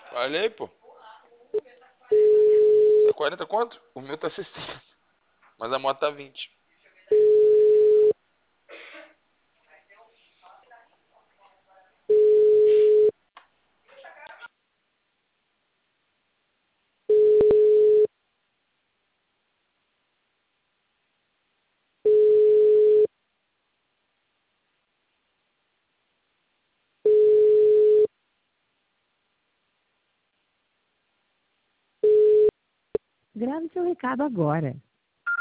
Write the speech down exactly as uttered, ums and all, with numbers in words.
Olha aí, pô. Tá quarenta quanto? O meu tá sessenta. Mas a moto tá vinte. Grave seu recado agora.